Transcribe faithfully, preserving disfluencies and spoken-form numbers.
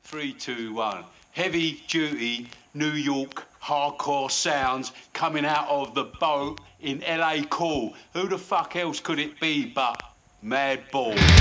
Three, two, one. Heavy duty New York hardcore sounds coming out of the boat in L A Cool. Who the fuck else could it be but Madball?